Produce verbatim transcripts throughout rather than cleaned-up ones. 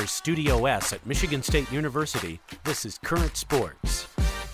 Matters Studio S at Michigan State University, this is Current Sports.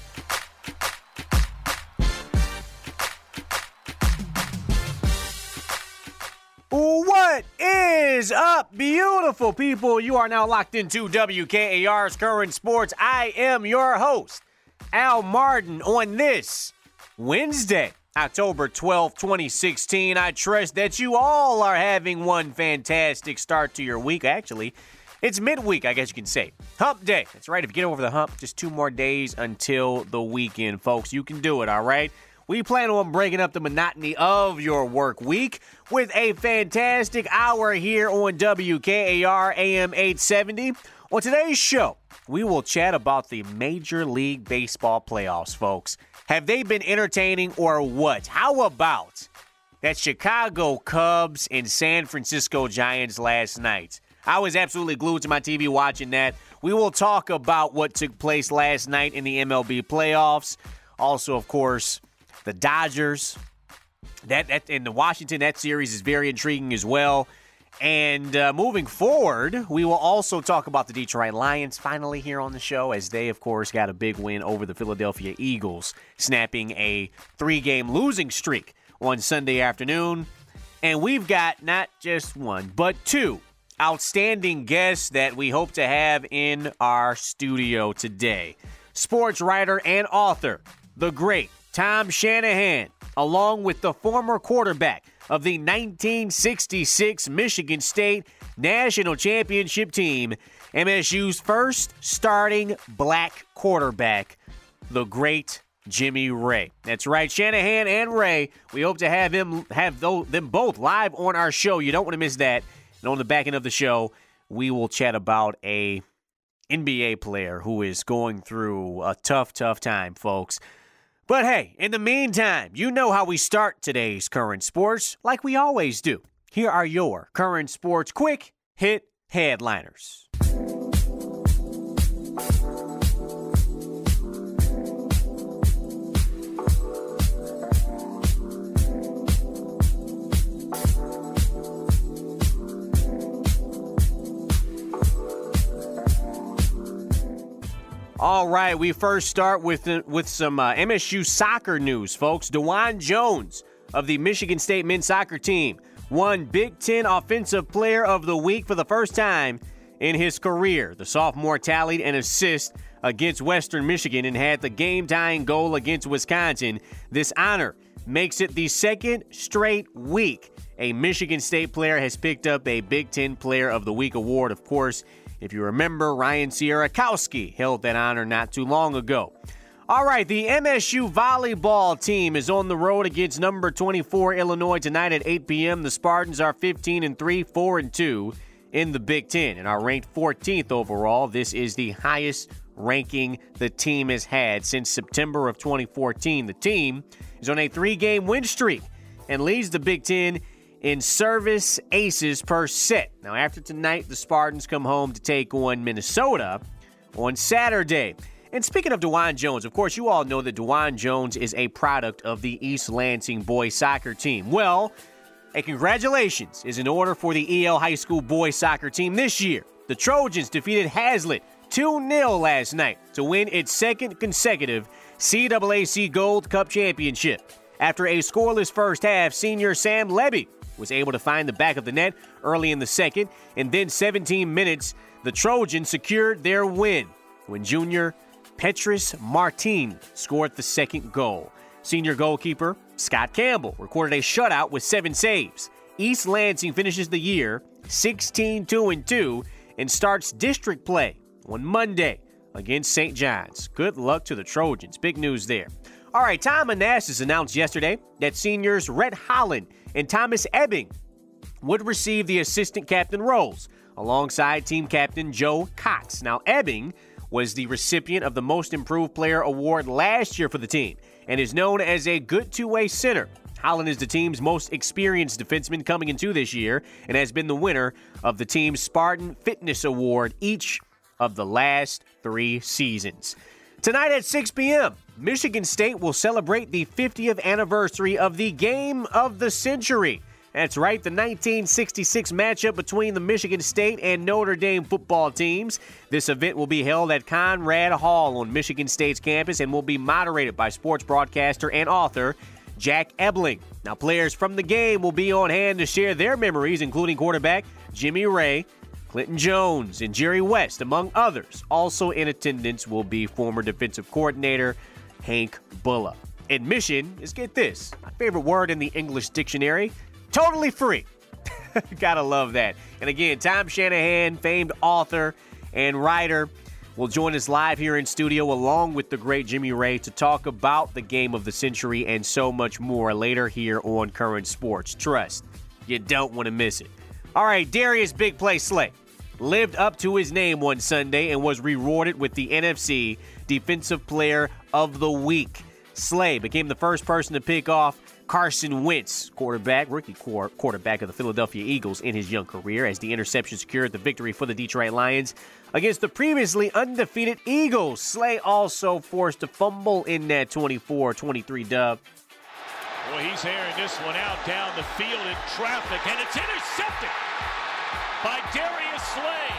What is up, beautiful people? You are now locked into W K A R's Current Sports. I am your host, Al Martin, on this Wednesday, October twelfth, twenty sixteen. I trust that you all are having one fantastic start to your week. Actually, it's midweek, I guess you can say. Hump day. That's right. If you get over the hump, just two more days until the weekend, folks. You can do it, all right? We plan on breaking up the monotony of your work week with a fantastic hour here on W K A R A M eight seventy. On today's show, we will chat about the Major League Baseball playoffs, folks. Have they been entertaining or what? How about that Chicago Cubs and San Francisco Giants last night? I was absolutely glued to my T V watching that. We will talk about what took place last night in the M L B playoffs. Also, of course, the Dodgers, that, that in the Washington, that series is very intriguing as well. And uh, moving forward, we will also talk about the Detroit Lions finally here on the show, as they, of course, got a big win over the Philadelphia Eagles, snapping a three-game losing streak on Sunday afternoon. And we've got not just one, but two outstanding guests that we hope to have in our studio today. Sports writer and author, the great Tom Shanahan, along with the former quarterback of the nineteen sixty-six Michigan State National Championship team, M S U's first starting black quarterback, the great Jimmy Ray. That's right, Shanahan and Ray. We hope to have him have them both live on our show. You don't want to miss that. And on the back end of the show, we will chat about a N B A player who is going through a tough, tough time, folks. But hey, in the meantime, you know how we start today's Current Sports, like we always do. Here are your Current Sports quick hit headliners. All right, we first start with uh, with some uh, M S U soccer news, folks. DeJuan Jones of the Michigan State men's soccer team won Big Ten Offensive Player of the Week for the first time in his career. The sophomore tallied an assist against Western Michigan and had the game-tying goal against Wisconsin. This honor makes it the second straight week a Michigan State player has picked up a Big Ten Player of the Week award. Of course, if you remember, Ryan Sierakowski held that honor not too long ago. All right, the M S U volleyball team is on the road against number twenty-four Illinois tonight at eight p.m. The Spartans are fifteen and three, four and two in the Big Ten and are ranked fourteenth overall. This is the highest ranking the team has had since September of twenty fourteen. The team is on a three-game win streak and leads the Big Ten in service aces per set. Now, after tonight, the Spartans come home to take on Minnesota on Saturday. And speaking of DeJuan Jones, of course, you all know that DeJuan Jones is a product of the East Lansing boys soccer team. Well, a congratulations is in order for the E L High School boys soccer team this year. The Trojans defeated Hazlitt two nil last night to win its second consecutive C A A C Gold Cup championship. After a scoreless first half, senior Sam Levy was able to find the back of the net early in the second, and then seventeen minutes, the Trojans secured their win when junior Petrus Martin scored the second goal. Senior goalkeeper Scott Campbell recorded a shutout with seven saves. East Lansing finishes the year sixteen two and two and starts district play on Monday against Saint John's. Good luck to the Trojans. Big news there. All right, Tom Manassas announced yesterday that seniors Rhett Holland and Thomas Ebbing would receive the assistant captain roles alongside team captain Joe Cox. Now, Ebbing was the recipient of the Most Improved Player award last year for the team and is known as a good two-way center. Holland is the team's most experienced defenseman coming into this year and has been the winner of the team's Spartan Fitness Award each of the last three seasons. Tonight at six p.m., Michigan State will celebrate the fiftieth anniversary of the Game of the Century. That's right, the nineteen sixty-six matchup between the Michigan State and Notre Dame football teams. This event will be held at Conrad Hall on Michigan State's campus and will be moderated by sports broadcaster and author Jack Ebling. Now, players from the game will be on hand to share their memories, including quarterback Jimmy Ray, Clinton Jones, and Jerry West, among others. Also in attendance will be former defensive coordinator Hank Bulla. Admission is, get this, my favorite word in the English dictionary, totally free. Gotta love that. And again, Tom Shanahan, famed author and writer, will join us live here in studio along with the great Jimmy Ray to talk about the game of the century and so much more later here on Current Sports. Trust, you don't want to miss it. All right, Darius Big Play Slay lived up to his name one Sunday and was rewarded with the N F C Defensive Player of the Week. Slay became the first person to pick off Carson Wentz, quarterback, rookie quarterback of the Philadelphia Eagles in his young career, as the interception secured the victory for the Detroit Lions against the previously undefeated Eagles. Slay also forced a fumble in that twenty-four twenty-three dub. Well, he's airing this one out down the field in traffic, and it's intercepted by Darius Slay.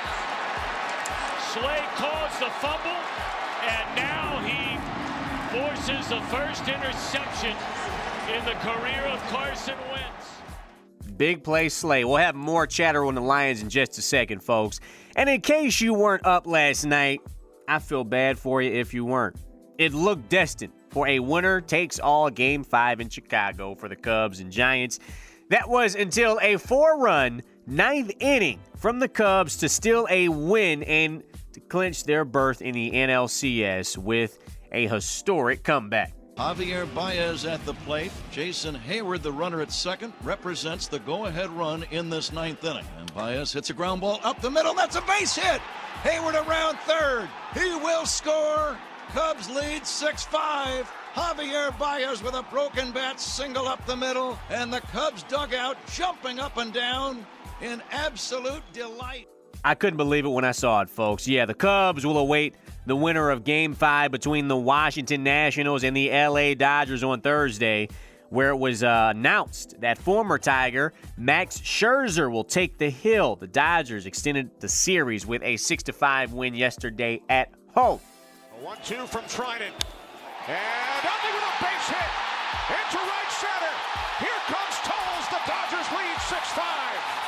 Slay caused the fumble, and now he forces the first interception in the career of Carson Wentz. Big Play Slay. We'll have more chatter on the Lions in just a second, folks. And in case you weren't up last night, I feel bad for you if you weren't. It looked destined for a winner-takes-all Game five in Chicago for the Cubs and Giants. That was until a four-run ninth inning from the Cubs to steal a win and to clinch their berth in the N L C S with a historic comeback. Javier Baez at the plate. Jason Hayward, the runner at second, represents the go-ahead run in this ninth inning. And Baez hits a ground ball up the middle. That's a base hit. Hayward around third. He will score. Cubs lead six five. Javier Baez with a broken bat single up the middle. And the Cubs dugout jumping up and down in absolute delight. I couldn't believe it when I saw it, folks. Yeah, the Cubs will await the winner of Game five between the Washington Nationals and the L A Dodgers on Thursday, where it was uh, announced that former Tiger Max Scherzer will take the hill. The Dodgers extended the series with a six to five win yesterday at home. A one two from Trinan. And Dudley with a base hit into right center. Here comes Toles. The Dodgers lead six five.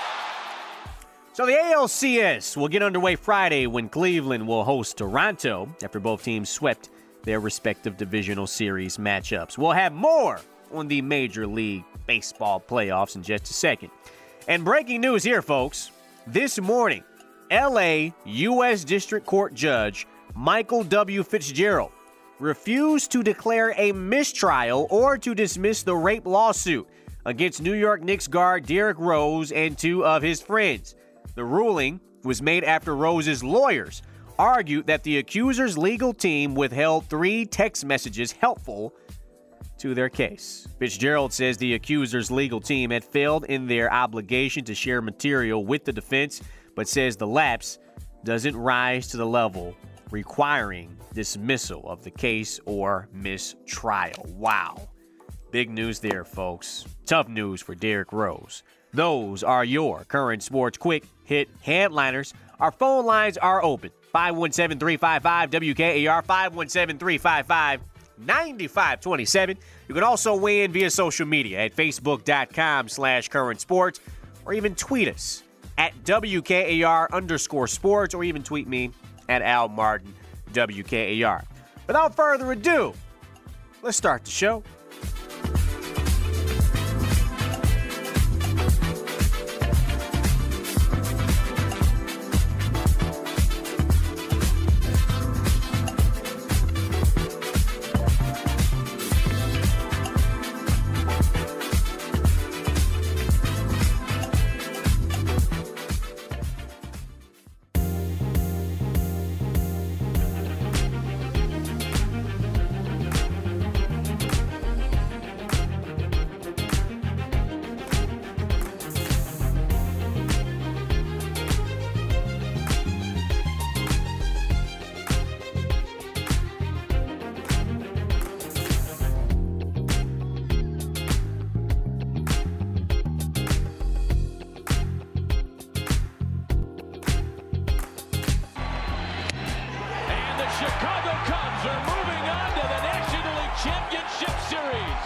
So the A L C S will get underway Friday when Cleveland will host Toronto after both teams swept their respective divisional series matchups. We'll have more on the Major League Baseball playoffs in just a second. And breaking news here, folks. This morning, L A U S District Court Judge Michael W. Fitzgerald refused to declare a mistrial or to dismiss the rape lawsuit against New York Knicks guard Derrick Rose and two of his friends. The ruling was made after Rose's lawyers argued that the accuser's legal team withheld three text messages helpful to their case. Fitzgerald says the accuser's legal team had failed in their obligation to share material with the defense, but says the lapse doesn't rise to the level requiring dismissal of the case or mistrial. Wow. Big news there, folks. Tough news for Derrick Rose. Those are your Current Sports Quick Hit headliners. Our phone lines are open. five one seven, three five five, W K A R, five one seven, three five five, nine five two seven. You can also weigh in via social media at facebook.com slash current sports or even tweet us at W K A R underscore sports or even tweet me at Al Martin W K A R. Without further ado, let's start the show. Chicago Cubs are moving on to the National League Championship Series.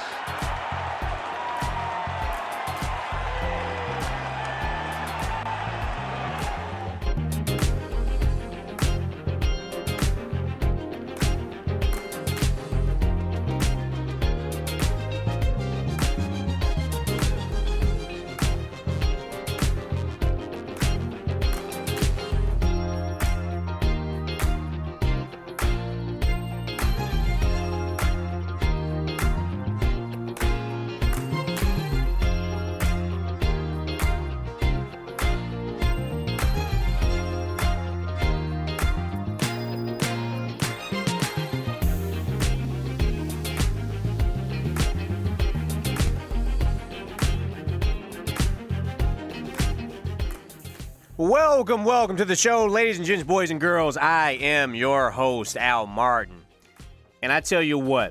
Welcome, welcome to the show, ladies and gents, boys and girls. I am your host, Al Martin. And I tell you what,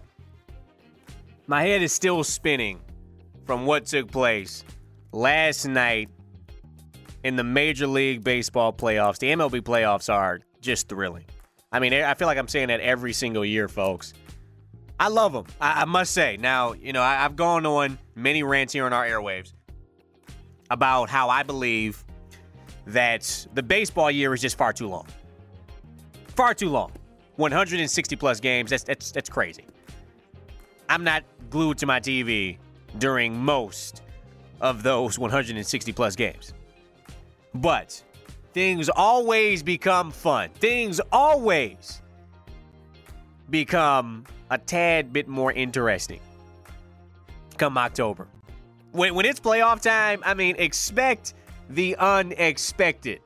my head is still spinning from what took place last night in the Major League Baseball playoffs. The M L B playoffs are just thrilling. I mean, I feel like I'm saying that every single year, folks. I love them, I, I must say. Now, you know, I, I've gone on many rants here on our airwaves about how I believe that the baseball year is just far too long. Far too long. one hundred sixty plus games, that's, that's, that's crazy. I'm not glued to my T V during most of those one hundred sixty plus games. But things always become fun. Things always become a tad bit more interesting come October. When, when it's playoff time, I mean, expect the unexpected.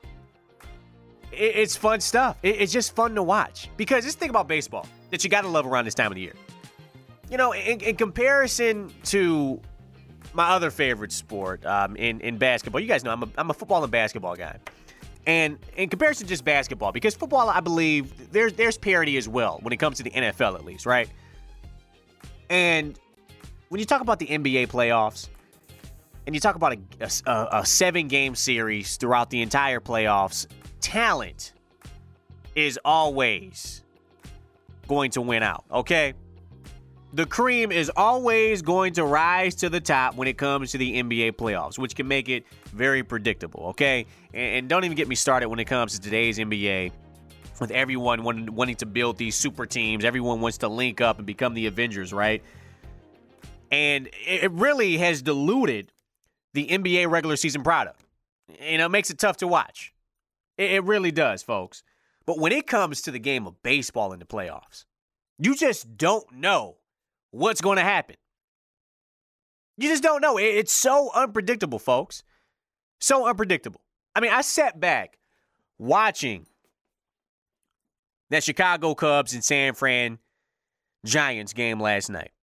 It, it's fun stuff. It, it's just fun to watch. Because just think about baseball that you got to love around this time of the year. You know, in, in comparison to my other favorite sport, um, in, in basketball, you guys know I'm a, I'm a football and basketball guy. And in comparison to just basketball, because football, I believe, there's, there's parity as well when it comes to the N F L at least, right? And when you talk about the N B A playoffs, and you talk about a, a, a seven-game series throughout the entire playoffs, talent is always going to win out, okay? The cream is always going to rise to the top when it comes to the N B A playoffs, which can make it very predictable, okay? And, and don't even get me started when it comes to today's N B A, with everyone wanting, wanting to build these super teams. Everyone wants to link up and become the Avengers, right? And it really has diluted the N B A regular season product. You know, it makes it tough to watch. It, it really does, folks. But when it comes to the game of baseball in the playoffs, you just don't know what's going to happen. You just don't know. It, it's so unpredictable, folks. So unpredictable. I mean, I sat back watching that Chicago Cubs and San Fran Giants game last night.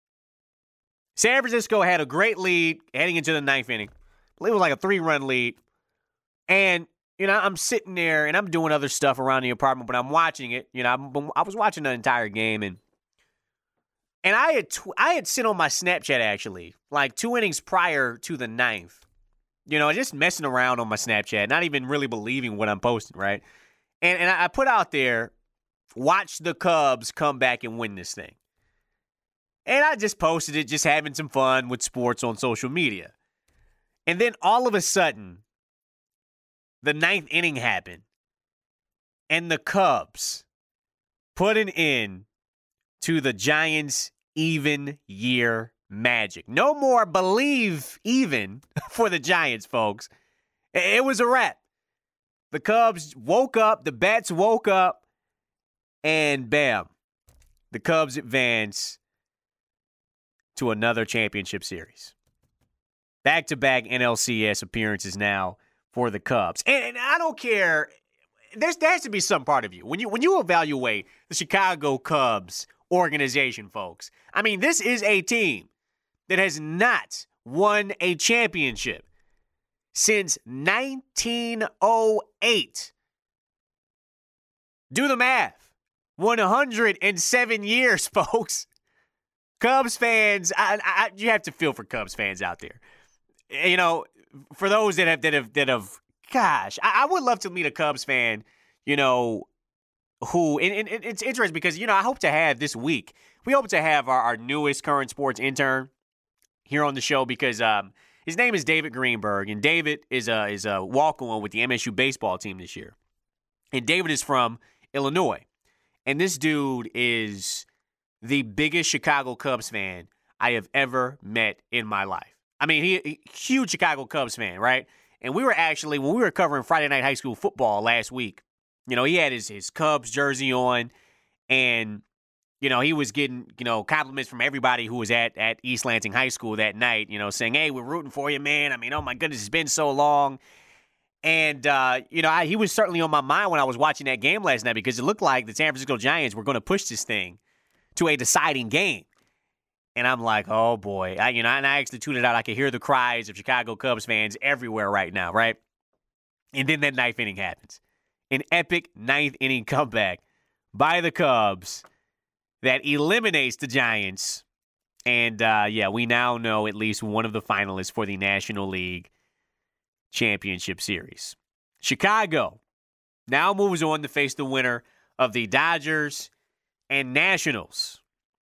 San Francisco had a great lead heading into the ninth inning. I believe it was like a three-run lead. And, you know, I'm sitting there and I'm doing other stuff around the apartment, but I'm watching it. You know, I'm, I was watching the entire game, and and I had tw- I had sent on my Snapchat, actually, like two innings prior to the ninth. You know, just messing around on my Snapchat, not even really believing what I'm posting, right? And and I put out there, watch the Cubs come back and win this thing. And I just posted it, just having some fun with sports on social media. And then all of a sudden, the ninth inning happened. And the Cubs put an end to the Giants' even year magic. No more believe even for the Giants, folks. It was a wrap. The Cubs woke up, the bats woke up, and bam, the Cubs advance to another championship series. Back-to-back N L C S appearances now for the Cubs. And, and I don't care. There's, there has to be some part of you. When you when you evaluate the Chicago Cubs organization, folks, I mean, this is a team that has not won a championship since nineteen oh eight. Do the math. one hundred seven years, folks. Cubs fans, I, I, you have to feel for Cubs fans out there. You know, for those that have, that have, that have, gosh, I, I would love to meet a Cubs fan, you know, who, and, and it's interesting because, you know, I hope to have this week, we hope to have our, our newest current sports intern here on the show because um, his name is David Greenberg, and David is a, is a walk-on with the M S U baseball team this year. And David is from Illinois. And this dude is the biggest Chicago Cubs fan I have ever met in my life. I mean, he, he huge Chicago Cubs fan, right? And we were actually, when we were covering Friday Night High School football last week, you know, he had his, his Cubs jersey on, and, you know, he was getting, you know, compliments from everybody who was at, at East Lansing High School that night, you know, saying, hey, we're rooting for you, man. I mean, oh, my goodness, it's been so long. And, uh, you know, I, he was certainly on my mind when I was watching that game last night because it looked like the San Francisco Giants were going to push this thing to a deciding game. And I'm like, oh, boy. I, you know, and I actually tweeted out, I could hear the cries of Chicago Cubs fans everywhere right now, right? And then that ninth inning happens. An epic ninth inning comeback by the Cubs that eliminates the Giants. And, uh, yeah, we now know at least one of the finalists for the National League Championship Series. Chicago now moves on to face the winner of the Dodgers and Nationals.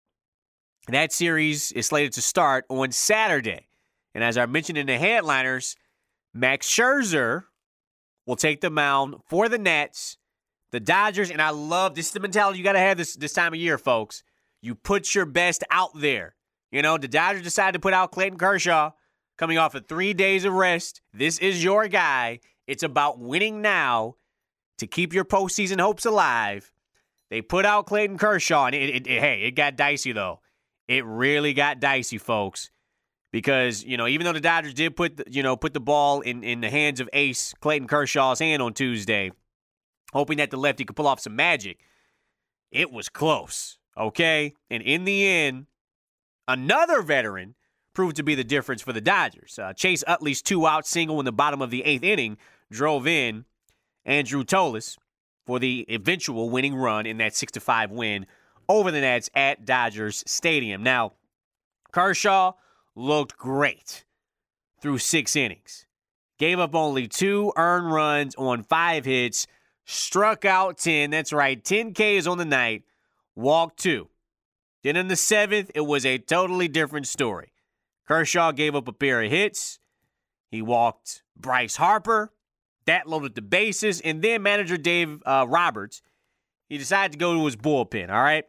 That series is slated to start on Saturday. And as I mentioned in the headliners, Max Scherzer will take the mound for the Nats. The Dodgers, and I love, this is the mentality you got to have this, this time of year, folks. You put your best out there. You know, the Dodgers decided to put out Clayton Kershaw coming off of three days of rest. This is your guy. It's about winning now to keep your postseason hopes alive. They put out Clayton Kershaw, and it, it, it, hey, it got dicey, though. It really got dicey, folks, because, you know, even though the Dodgers did put, the, you know, put the ball in, in the hands of ace Clayton Kershaw's hand on Tuesday, hoping that the lefty could pull off some magic, it was close, okay? And in the end, another veteran proved to be the difference for the Dodgers. Uh, Chase Utley's two-out single in the bottom of the eighth inning drove in Andrew Tolis for the eventual winning run in that six to five win over the Nats at Dodgers Stadium. Now, Kershaw looked great through six innings. Gave up only two earned runs on five hits, struck out ten. That's right, ten Ks on the night, walked two. Then in the seventh, it was a totally different story. Kershaw gave up a pair of hits. He walked Bryce Harper. That loaded the bases. And then manager Dave uh, Roberts, he decided to go to his bullpen, all right?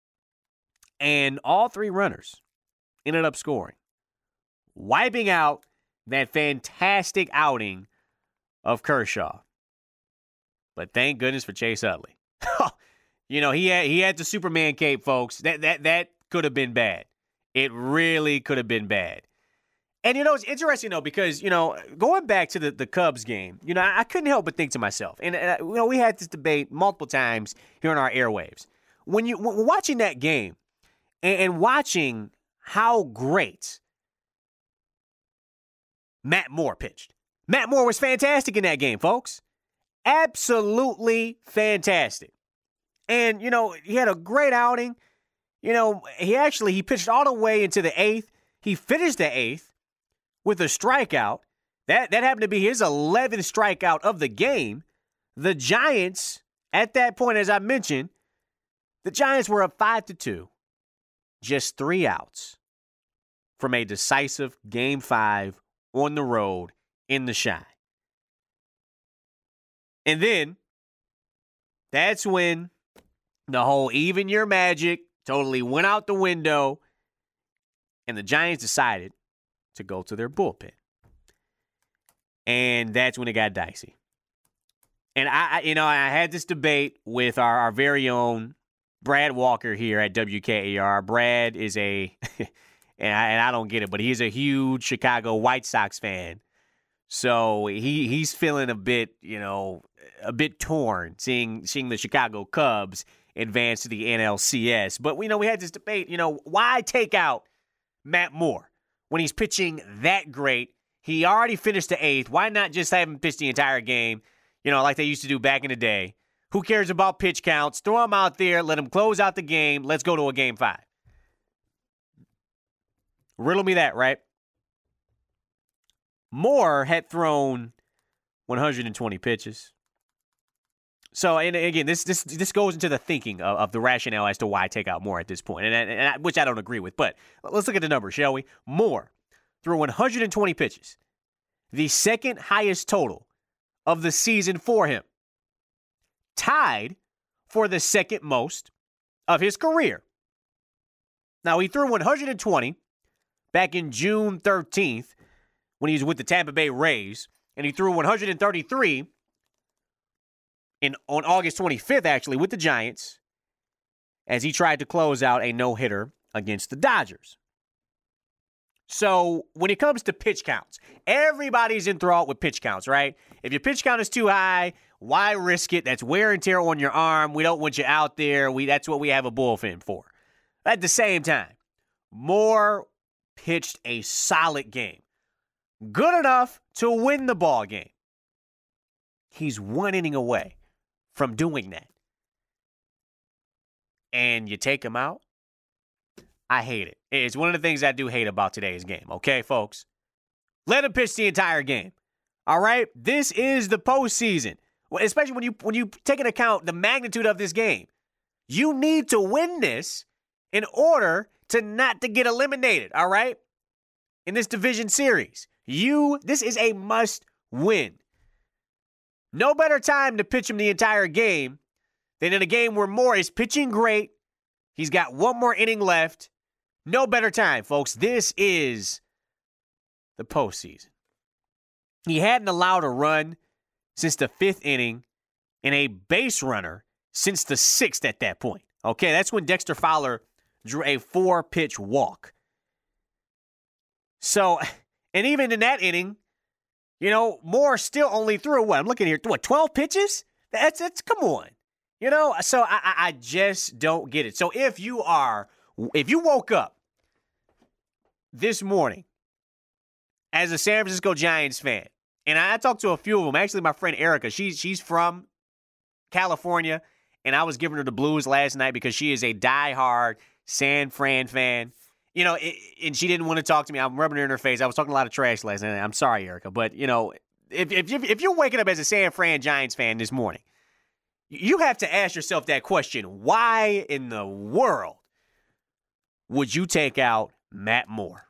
And all three runners ended up scoring, wiping out that fantastic outing of Kershaw. But thank goodness for Chase Utley. You know, he had, he had the Superman cape, folks. That, that, that could have been bad. It really could have been bad. And, you know, it's interesting, though, because, you know, going back to the, the Cubs game, you know, I, I couldn't help but think to myself, and, and, you know, we had this debate multiple times here on our airwaves. When you when watching that game and, and watching how great Matt Moore pitched. Matt Moore was fantastic in that game, folks. Absolutely fantastic. And, you know, he had a great outing. You know, he actually, he pitched all the way into the eighth. He finished the eighth with a strikeout. That that happened to be his eleventh strikeout of the game. The Giants, at that point, as I mentioned, the Giants were up five to two. Just three outs from a decisive game five on the road in the Shine. And then, that's when the whole even your magic totally went out the window, and the Giants decided to go to their bullpen. And that's when it got dicey. And, I, I you know, I had this debate with our, our very own Brad Walker here at W K A R. Brad is a, and, I, and I don't get it, but he's a huge Chicago White Sox fan. So he he's feeling a bit, you know, a bit torn seeing seeing the Chicago Cubs advance to the N L C S. But, you know, we had this debate, you know, why take out Matt Moore when he's pitching that great? He already finished the eighth. Why not just have him pitch the entire game, you know, like they used to do back in the day? Who cares about pitch counts? Throw him out there. Let him close out the game. Let's go to a game five. Riddle me that, right? Moore had thrown one hundred twenty pitches. So, and again, this this this goes into the thinking of, of the rationale as to why I take out Moore at this point, and, and, and I, which I don't agree with. But let's look at the numbers, shall we? Moore threw one hundred twenty pitches, the second highest total of the season for him, tied for the second most of his career. Now, he threw one hundred twenty back in June thirteenth when he was with the Tampa Bay Rays, and he threw one hundred thirty-three in on August twenty-fifth, actually, with the Giants, as he tried to close out a no-hitter against the Dodgers. So when it comes to pitch counts, everybody's enthralled with pitch counts, right? If your pitch count is too high, why risk it? That's wear and tear on your arm. We don't want you out there. We That's what we have a bullpen for. At the same time, Moore pitched a solid game. Good enough to win the ball game. He's one inning away from doing that. And you take him out? I hate it. It's one of the things I do hate about today's game, okay, folks? Let him pitch the entire game. All right? This is the postseason. Especially when you when you take into account the magnitude of this game. You need to win this in order to not to get eliminated, all right? In this division series. You, this is a must win. No better time to pitch him the entire game than in a game where Moore is pitching great. He's got one more inning left. No better time, folks. This is the postseason. He hadn't allowed a run since the fifth inning and a base runner since the sixth at that point. Okay, that's when Dexter Fowler drew a four-pitch walk. So, and even in that inning, you know, Moore still only threw, what, I'm looking here, what, twelve pitches? That's, that's come on. You know, so I, I just don't get it. So if you are, if you woke up this morning as a San Francisco Giants fan, and I talked to a few of them, actually my friend Erica, she's, she's from California, and I was giving her the blues last night because she is a diehard San Fran fan. You know, it, and she didn't want to talk to me. I'm rubbing her in her face. I was talking a lot of trash last night. I'm sorry, Erica. But, you know, if, if, if you're waking up as a San Fran Giants fan this morning, you have to ask yourself that question. Why in the world would you take out Matt Moore?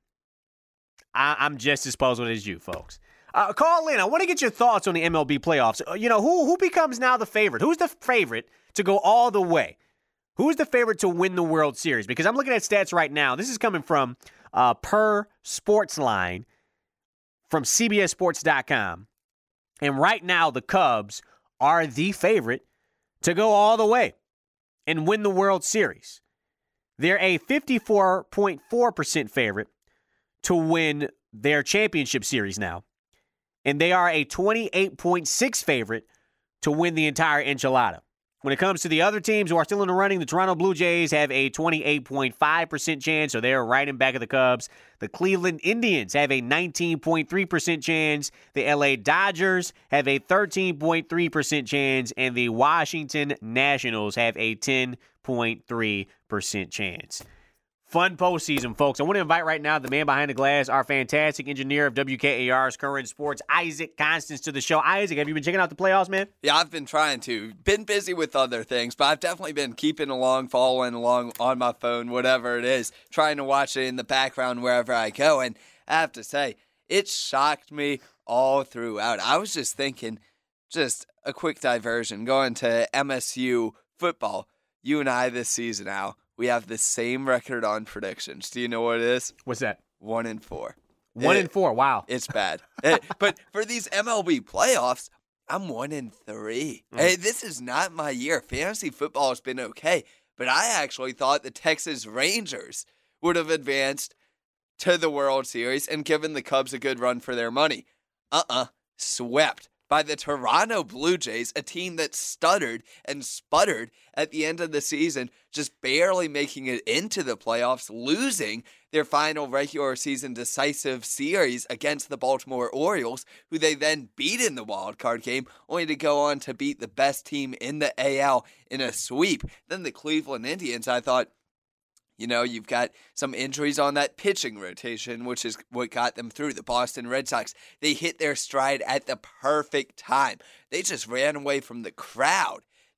I, I'm just as puzzled as you, folks. Uh, call in. I want to get your thoughts on the M L B playoffs. Uh, you know, who who becomes now the favorite? Who's the favorite to go all the way? Who's the favorite to win the World Series? Because I'm looking at stats right now. This is coming from uh, Per Sportsline from C B S Sports dot com. And right now, the Cubs are the favorite to go all the way and win the World Series. They're a fifty-four point four percent favorite to win their championship series now. And they are a twenty-eight point six favorite to win the entire enchilada. When it comes to the other teams who are still in the running, the Toronto Blue Jays have a twenty-eight point five percent chance, so they're right in back of the Cubs. The Cleveland Indians have a nineteen point three percent chance. The L A Dodgers have a thirteen point three percent chance, and the Washington Nationals have a ten point three percent chance. Fun postseason, folks. I want to invite right now the man behind the glass, our fantastic engineer of W K A R's Current Sports, Isaac Constance, to the show. Isaac, have you been checking out the playoffs, man? Yeah, I've been trying to. Been busy with other things, but I've definitely been keeping along, following along on my phone, whatever it is, trying to watch it in the background wherever I go. And I have to say, it shocked me all throughout. I was just thinking, just a quick diversion, going to M S U football. You and I this season, Al, we have the same record on predictions. Do you know what it is? What's that? One and four. One it, and four. Wow. It's bad. it, but for these M L B playoffs, I'm one and three. Mm. Hey, this is not my year. Fantasy football has been okay, but I actually thought the Texas Rangers would have advanced to the World Series and given the Cubs a good run for their money. Uh-uh. Swept by the Toronto Blue Jays, a team that stuttered and sputtered at the end of the season, just barely making it into the playoffs, losing their final regular season decisive series against the Baltimore Orioles, who they then beat in the wild card game, only to go on to beat the best team in the A L in a sweep. Then the Cleveland Indians, I thought, you know, you've got some injuries on that pitching rotation, which is what got them through. The Boston Red Sox, they hit their stride at the perfect time. They just ran away from the crowd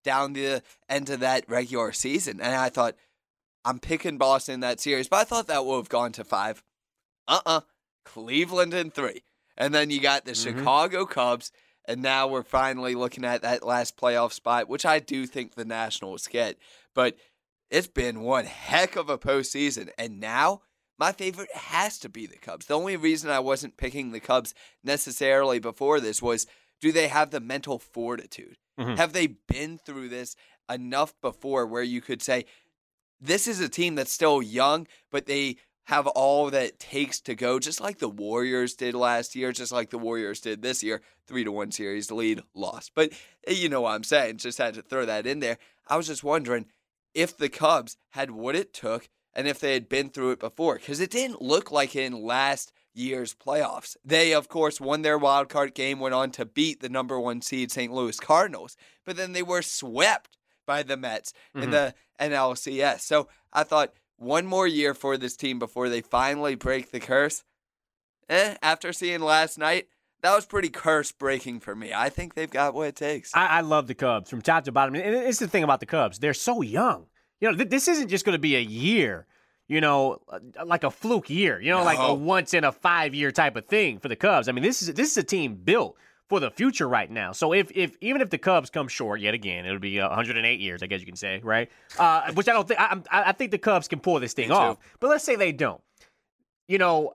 down the end of that regular season. And I thought, I'm picking Boston in that series, but I thought that would have gone to five. Uh-uh. Cleveland in three. And then you got the mm-hmm. Chicago Cubs, and now we're finally looking at that last playoff spot, which I do think the Nationals get. But it's been one heck of a postseason, and now my favorite has to be the Cubs. The only reason I wasn't picking the Cubs necessarily before this was, do they have the mental fortitude? Mm-hmm. Have they been through this enough before where you could say, this is a team that's still young, but they have all that it takes to go, just like the Warriors did last year, just like the Warriors did this year. Three to one series lead, lost. But you know what I'm saying, just had to throw that in there. I was just wondering if the Cubs had what it took and if they had been through it before, because it didn't look like in last year's playoffs. They, of course, won their wild card game, went on to beat the number one seed Saint Louis Cardinals, but then they were swept by the Mets mm-hmm. in the N L C S. So I thought, one more year for this team before they finally break the curse. Eh, after seeing last night, that was pretty curse-breaking for me. I think they've got what it takes. I, I love the Cubs from top to bottom. And it's the thing about the Cubs. They're so young. You know, th- this isn't just going to be a year, you know, like a fluke year, you know, no. like a once-in-a-five-year type of thing for the Cubs. I mean, this is this is a team built for the future right now. So if if even if the Cubs come short yet again, it'll be one hundred eight years, I guess you can say, right? Uh, which I don't think. I, I think the Cubs can pull this thing off. But let's say they don't. You know,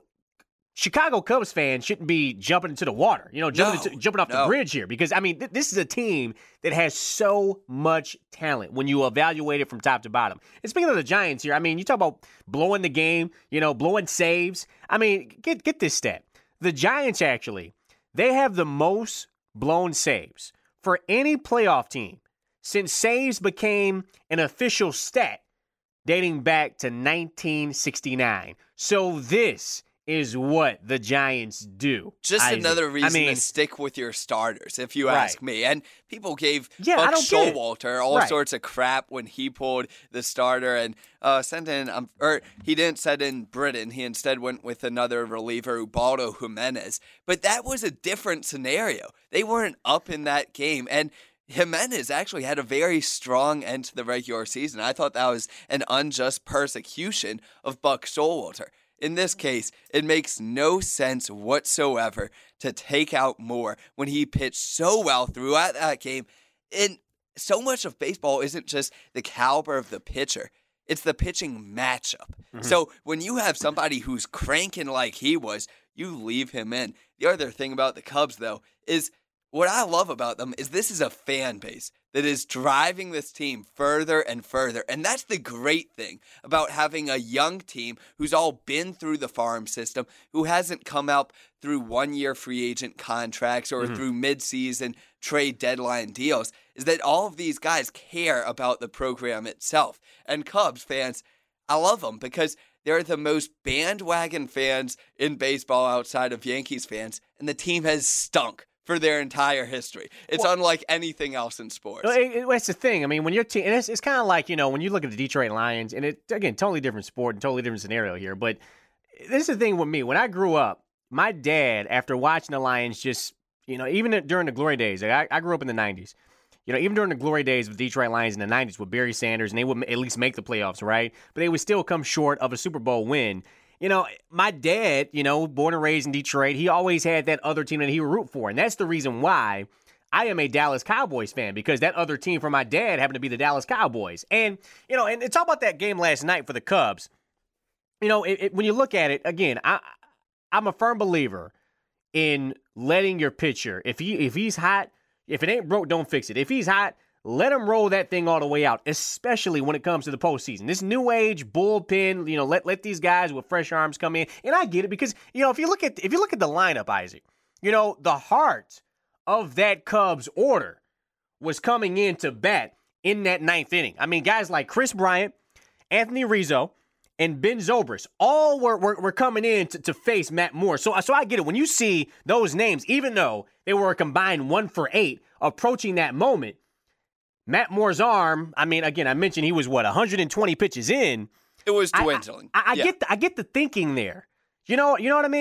Chicago Cubs fans shouldn't be jumping into the water. You know, jumping no, into, jumping off no. the bridge here, because I mean, th- this is a team that has so much talent when you evaluate it from top to bottom. And speaking of the Giants here, I mean, you talk about blowing the game, you know, blowing saves. I mean, get get this stat: the Giants actually. They have the most blown saves for any playoff team since saves became an official stat dating back to nineteen sixty-nine. So this is what the Giants do. Just Isaac. Another reason I mean, to stick with your starters, if you ask right. me. And people gave yeah, Buck Showalter all right. sorts of crap when he pulled the starter and uh, sent in, um, or he didn't send in Britton. He instead went with another reliever, Ubaldo Jimenez. But that was a different scenario. They weren't up in that game. And Jimenez actually had a very strong end to the regular season. I thought that was an unjust persecution of Buck Showalter. In this case, it makes no sense whatsoever to take out Moore when he pitched so well throughout that game. And so much of baseball isn't just the caliber of the pitcher. It's the pitching matchup. Mm-hmm. So when you have somebody who's cranking like he was, you leave him in. The other thing about the Cubs, though, is what I love about them is this is a fan base that is driving this team further and further. And that's the great thing about having a young team who's all been through the farm system, who hasn't come up through one-year free agent contracts or mm-hmm. through mid-season trade deadline deals, is that all of these guys care about the program itself. And Cubs fans, I love them because they're the most bandwagon fans in baseball outside of Yankees fans, and the team has stunk for their entire history. It's well, unlike anything else in sports. It, it, it's the thing. I mean, when your team, and it's, it's kind of like, you know, when you look at the Detroit Lions, and it, again, totally different sport and totally different scenario here, but this is the thing with me. When I grew up, my dad, after watching the Lions just, you know, even during the glory days, I, I grew up in the nineties, you know, even during the glory days of the Detroit Lions in the nineties with Barry Sanders, and they would at least make the playoffs, right? But they would still come short of a Super Bowl win. You know, my dad, you know, born and raised in Detroit, he always had that other team that he would root for. And that's the reason why I am a Dallas Cowboys fan, because that other team for my dad happened to be the Dallas Cowboys. And, you know, and it's all about that game last night for the Cubs. You know, it, it, when you look at it, again, I, I'm a firm believer in letting your pitcher, if he if he's hot, if it ain't broke, don't fix it. If he's hot, let him roll that thing all the way out, especially when it comes to the postseason. This new age bullpen, you know, let let these guys with fresh arms come in. And I get it because, you know, if you look at if you look at the lineup, Isaac, you know, the heart of that Cubs order was coming in to bat in that ninth inning. I mean, guys like Chris Bryant, Anthony Rizzo, and Ben Zobrist all were, were, were coming in to, to face Matt Moore. So, so I get it. When you see those names, even though they were a combined one for eight approaching that moment, Matt Moore's arm, I mean, again, I mentioned he was, what, one hundred twenty pitches in. It was dwindling. I, I, I, yeah. get the, I get the thinking there. You know, you know what I mean?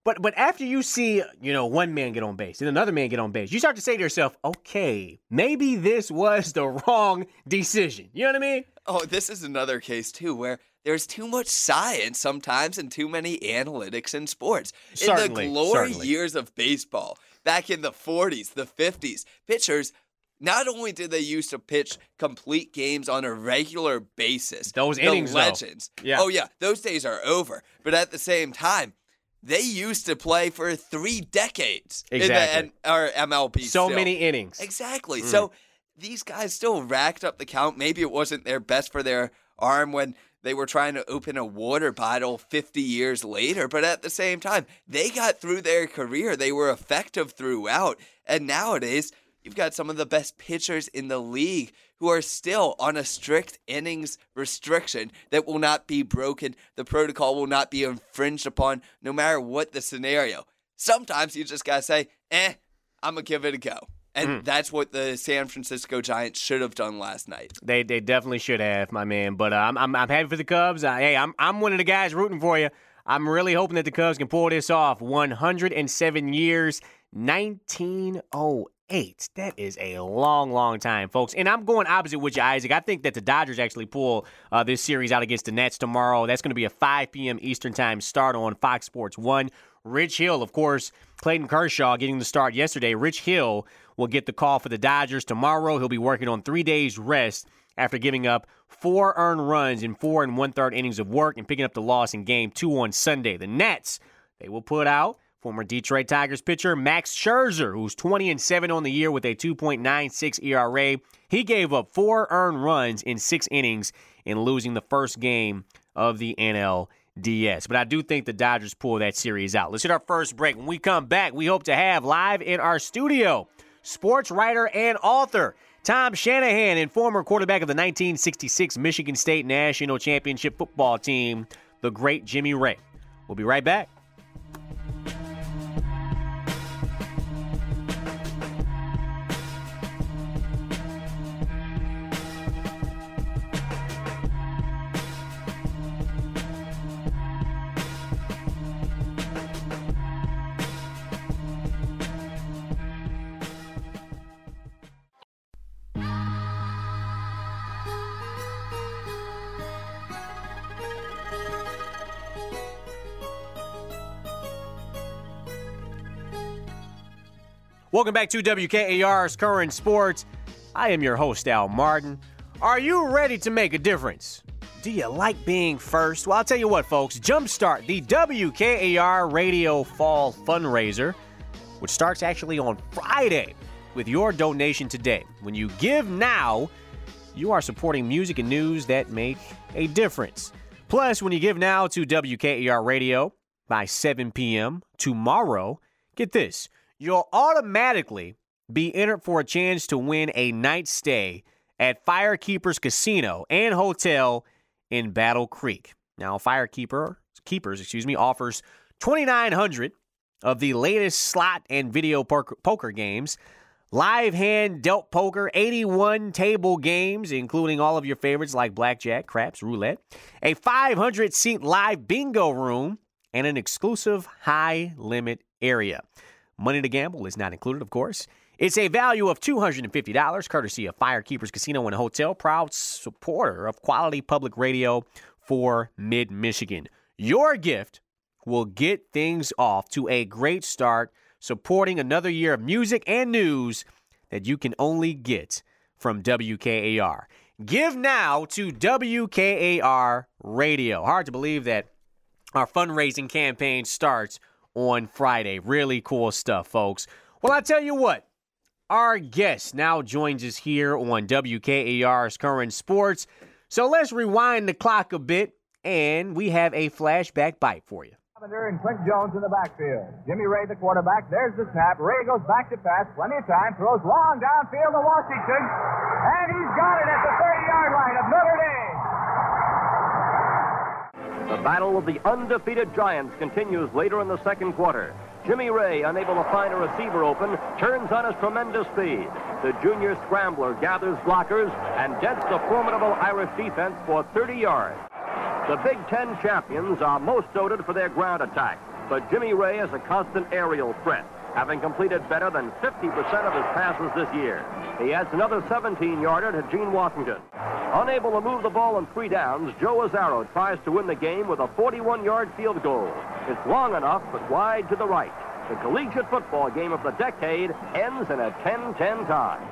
But but after you see, you know, one man get on base and another man get on base, you start to say to yourself, okay, maybe this was the wrong decision. You know what I mean? Oh, this is another case, too, where there's too much science sometimes and too many analytics in sports. Certainly, in the glory certainly. years of baseball, back in the forties, the fifties, pitchers, not only did they used to pitch complete games on a regular basis, Those the innings, though. legends. Yeah. Oh, yeah, those days are over. But at the same time, they used to play for three decades Exactly. in the N- or M L B. So still. many innings. Exactly. Mm. So these guys still racked up the count. Maybe it wasn't their best for their arm when they were trying to open a water bottle fifty years later, but at the same time, they got through their career. They were effective throughout. And nowadays, you've got some of the best pitchers in the league who are still on a strict innings restriction that will not be broken. The protocol will not be infringed upon, no matter what the scenario. Sometimes you just got to say, eh, I'm going to give it a go. And mm. that's what the San Francisco Giants should have done last night. They they definitely should have, my man. But uh, I'm, I'm I'm happy for the Cubs. Uh, hey, I'm I'm one of the guys rooting for you. I'm really hoping that the Cubs can pull this off. one hundred seven years, nineteen oh eight. That is a long, long time, folks. And I'm going opposite with you, Isaac. I think that the Dodgers actually pull uh, this series out against the Nets tomorrow. That's going to be a five p.m. Eastern time start on Fox Sports one. Rich Hill, of course, Clayton Kershaw getting the start yesterday. Rich Hill will get the call for the Dodgers tomorrow. He'll be working on three days rest after giving up four earned runs in four and one-third innings of work and picking up the loss in game two on Sunday. The Nets, they will put out former Detroit Tigers pitcher Max Scherzer, who's twenty and seven on the year with a two point nine six E R A. He gave up four earned runs in six innings in losing the first game of the N L D S. But I do think the Dodgers pull that series out. Let's hit our first break. When we come back, we hope to have live in our studio sports writer and author Tom Shanahan and former quarterback of the nineteen sixty-six Michigan State National Championship football team, the great Jimmy Ray. We'll be right back. Welcome back to W K A R's Current Sports. I am your host, Al Martin. Are you ready to make a difference? Do you like being first? Well, I'll tell you what, folks. Jumpstart the W K A R Radio Fall Fundraiser, which starts actually on Friday with your donation today. When you give now, you are supporting music and news that make a difference. Plus, when you give now to W K A R Radio by seven p.m. tomorrow, get this. You'll automatically be entered for a chance to win a night stay at Firekeepers Casino and Hotel in Battle Creek. Now, Firekeeper Keepers, excuse me, offers twenty-nine hundred of the latest slot and video poker, poker games, live hand dealt poker, eighty-one table games, including all of your favorites like blackjack, craps, roulette, a five hundred seat live bingo room, and an exclusive high-limit area. Money to gamble is not included, of course. It's a value of two hundred fifty dollars, courtesy of Firekeepers Casino and Hotel, proud supporter of quality public radio for Mid-Michigan. Your gift will get things off to a great start, supporting another year of music and news that you can only get from W K A R. Give now to W K A R Radio. Hard to believe that our fundraising campaign starts on Friday. Really cool stuff, folks. Well, I tell you what, our guest now joins us here on W K A R's Current Sports. So let's rewind the clock a bit, and we have a flashback bite for you. And Clint Jones in the backfield. Jimmy Ray, the quarterback. There's the snap. Ray goes back to pass. Plenty of time. Throws long downfield to Washington. And he's got it at the thirty-yard line of Notre Dame. The battle of the undefeated Giants continues later in the second quarter. Jimmy Ray, unable to find a receiver open, turns on his tremendous speed. The junior scrambler gathers blockers and dents the formidable Irish defense for thirty yards. The Big Ten champions are most noted for their ground attack. but Jimmy Ray is a constant aerial threat, having completed better than fifty percent of his passes this year. He adds another seventeen-yarder to Gene Washington. Unable to move the ball on three downs, Joe Azzaro tries to win the game with a forty-one-yard field goal. It's long enough, but wide to the right. The collegiate football game of the decade ends in a ten ten tie.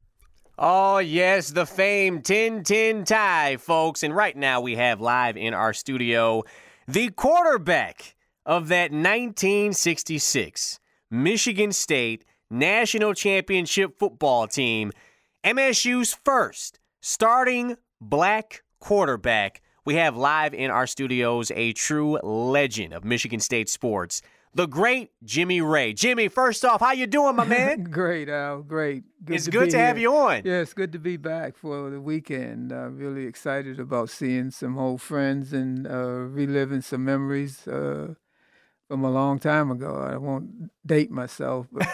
Oh, yes, the famed ten ten tie, folks. And right now we have live in our studio the quarterback of that nineteen sixty-six Michigan State National Championship football team, M S U's first starting black quarterback. We have live in our studios a true legend of Michigan State sports, the great Jimmy Ray. Jimmy, first off, how you doing, my man? Great, Al. Great. Good it's to good be to here. have you on. Yeah, it's good to be back for the weekend. I'm really excited about seeing some old friends and uh, reliving some memories uh, from a long time ago. I won't date myself, but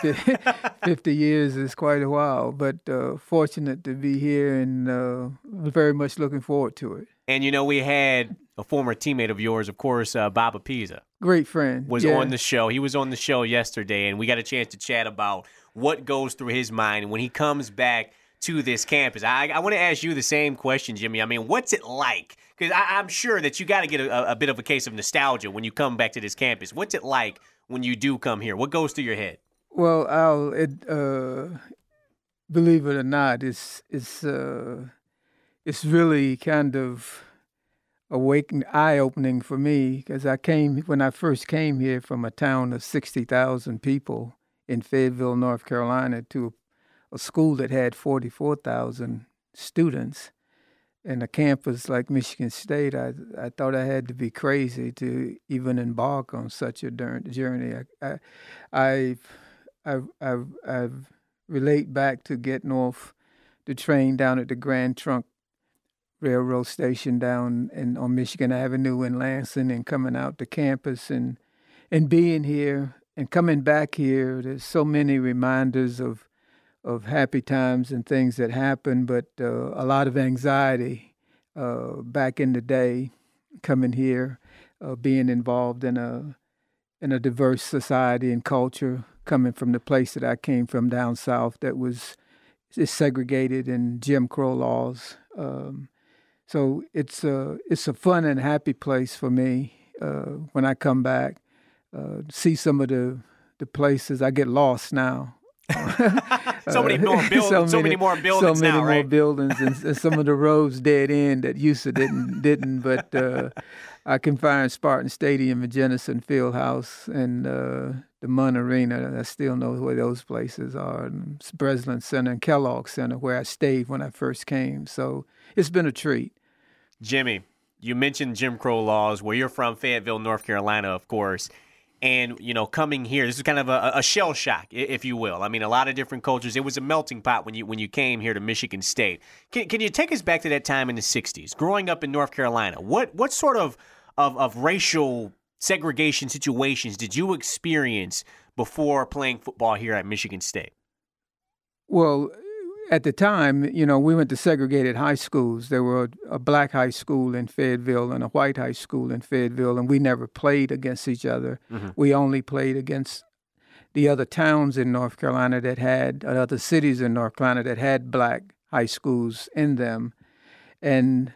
fifty years is quite a while. But uh, fortunate to be here and uh, very much looking forward to it. And, you know, we had a former teammate of yours, of course, uh, Bob Appiza. Great friend. Was yeah. on the show. He was on the show yesterday, and we got a chance to chat about what goes through his mind when he comes back to this campus. I, I want to ask you the same question, Jimmy. I mean, what's it like? Because I'm sure that you got to get a, a bit of a case of nostalgia when you come back to this campus. What's it like when you do come here? What goes through your head? Well, Al, it, uh, believe it or not, it's it's uh, it's really kind of awakening, eye-opening for me, because I came when I first came here from a town of sixty thousand people in Fayetteville, North Carolina, to a school that had forty-four thousand students. In a campus like Michigan State, I I thought I had to be crazy to even embark on such a journey. I I I've, I've, I've, I've relate back to getting off the train down at the Grand Trunk Railroad Station down in on Michigan Avenue in Lansing and coming out to campus and and being here and coming back here. There's so many reminders of of happy times and things that happened, but uh, a lot of anxiety uh, back in the day coming here, uh, being involved in a in a diverse society and culture, coming from the place that I came from down south that was is segregated and Jim Crow laws. Um, so it's a, it's a fun and happy place for me uh, when I come back, uh, see some of the, the places. I get lost now. so many more buildings. So, so many, many more buildings so many now, more right? buildings, and, and some of the roads dead end that used to didn't didn't. But uh, I can find Spartan Stadium and Jennison Fieldhouse and uh, the Munn Arena. I still know where those places are. And Breslin Center and Kellogg Center, where I stayed when I first came. So it's been a treat. Jimmy, you mentioned Jim Crow laws. Where you're from, Fayetteville, North Carolina, of course. And, you know, coming here, this is kind of a, a shell shock, if you will. I mean, a lot of different cultures. It was a melting pot when you when you came here to Michigan State. Can, can you take us back to that time in the sixties, growing up in North Carolina? What what sort of, of, of racial segregation situations did you experience before playing football here at Michigan State? Well, at the time, you know, we went to segregated high schools. There were a, a black high school in Fayetteville and a white high school in Fayetteville, and we never played against each other. Mm-hmm. We only played against the other towns in North Carolina that had, uh, other cities in North Carolina that had black high schools in them. And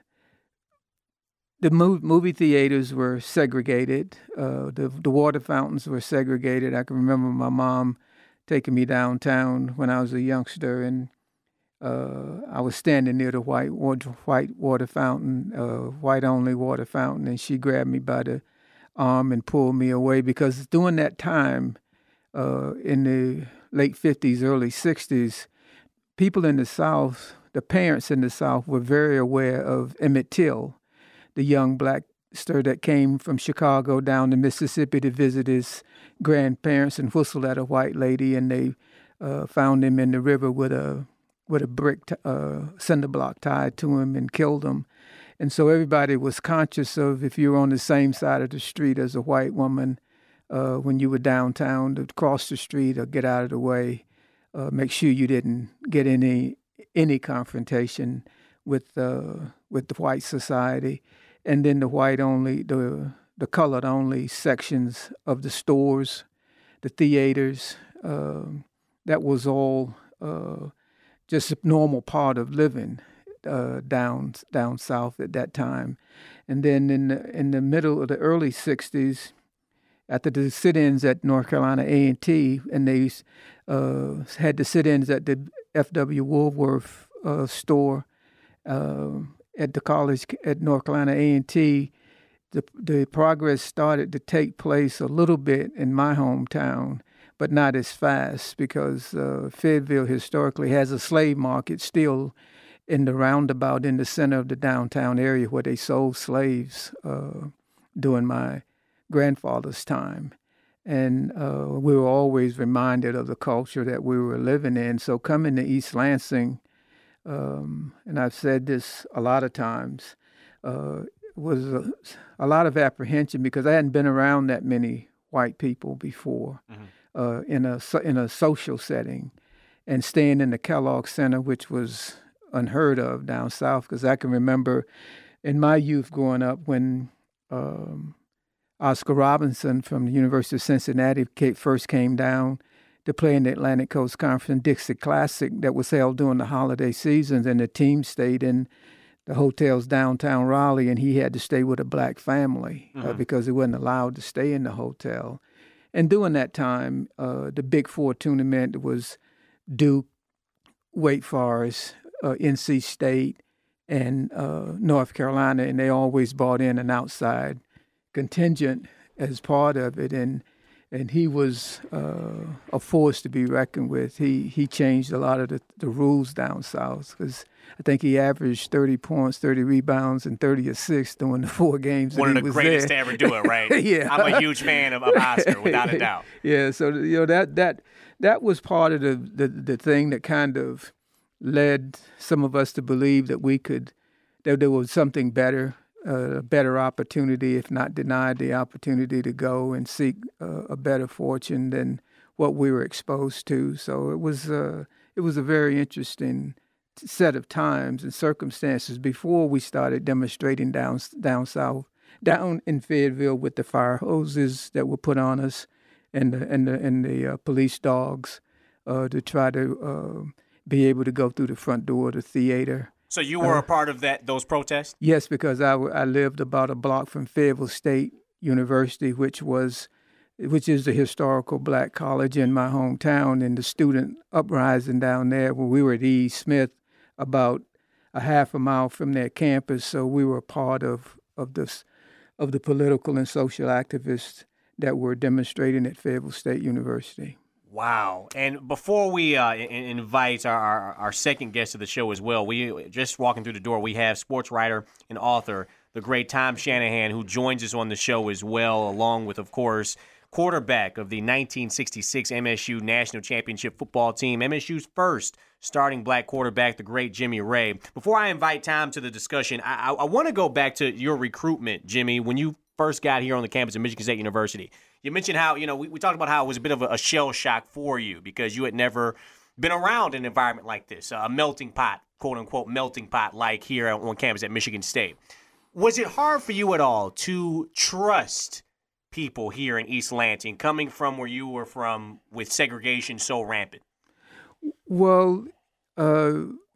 the mov- movie theaters were segregated. Uh, the, the water fountains were segregated. I can remember my mom taking me downtown when I was a youngster, and Uh, I was standing near the white water, white water fountain, uh, white-only water fountain, and she grabbed me by the arm and pulled me away because during that time, uh, in the late fifties, early sixties, people in the South, the parents in the South, were very aware of Emmett Till, the young blackster that came from Chicago down to Mississippi to visit his grandparents and whistle at a white lady, and they uh, found him in the river with a with a brick uh, cinder block tied to him and killed him. And so everybody was conscious of if you were on the same side of the street as a white woman, uh, when you were downtown, to cross the street or get out of the way, uh, make sure you didn't get any any confrontation with uh, with the white society. And then the white only, the the colored-only sections of the stores, the theaters. Uh, that was all uh, just a normal part of living uh, down down south at that time. And then in the, in the middle of the early sixties, after the sit-ins at North Carolina A and T, and they uh, had the sit-ins at the F W Woolworth uh, store uh, at the college at North Carolina A and T, the the progress started to take place a little bit in my hometown, but not as fast, because uh, Fayetteville historically has a slave market still in the roundabout in the center of the downtown area where they sold slaves uh, during my grandfather's time. And uh, we were always reminded of the culture that we were living in. So coming to East Lansing, um, and I've said this a lot of times, uh, was a, a lot of apprehension because I hadn't been around that many white people before mm-hmm. uh, in a in a social setting, and staying in the Kellogg Center, which was unheard of down south. Because I can remember in my youth growing up when um, Oscar Robinson from the University of Cincinnati first came down to play in the Atlantic Coast Conference Dixie Classic that was held during the holiday seasons, and the team stayed in the hotels downtown Raleigh, and he had to stay with a black family mm-hmm. uh, because he wasn't allowed to stay in the hotel. And during that time, uh, the Big Four tournament was Duke, Wake Forest, uh, N C State, and uh, North Carolina, and they always brought in an outside contingent as part of it, and and he was uh, a force to be reckoned with. He he changed a lot of the, the rules down south, because I think he averaged thirty points, thirty rebounds, and thirty assists during the four games. One that of he the was greatest there. to ever do it, right? Yeah, I'm a huge fan of, of Oscar, without a doubt. Yeah, so you know that that that was part of the, the the thing that kind of led some of us to believe that we could, that there was something better. Uh, a better opportunity, if not denied the opportunity to go and seek uh, a better fortune than what we were exposed to. So it was uh, it was a very interesting set of times and circumstances before we started demonstrating down down south, down in Fayetteville, with the fire hoses that were put on us and the and the and the uh, police dogs uh, to try to uh, be able to go through the front door of the theater. So you were uh, a part of that those protests? Yes, because I, I lived about a block from Fayetteville State University, which was, which is the historical black college in my hometown, and the student uprising down there when we were at E. Smith, about a half a mile from their campus. So we were a part of of this of the political and social activists that were demonstrating at Fayetteville State University. Wow. And before we uh, in- invite our, our, our second guest of the show as well, we just walking through the door, we have sports writer and author, the great Tom Shanahan, who joins us on the show as well, along with, of course, quarterback of the nineteen sixty-six M S U National Championship football team, M S U's first starting black quarterback, the great Jimmy Ray. Before I invite Tom to the discussion, I, I, I want to go back to your recruitment, Jimmy, when you first got here on the campus of Michigan State University. You mentioned how, you know, we, we talked about how it was a bit of a, a shell shock for you because you had never been around an environment like this, a melting pot, quote unquote, melting pot like here on campus at Michigan State. Was it hard for you at all to trust people here in East Lansing, coming from where you were from with segregation so rampant? Well, uh,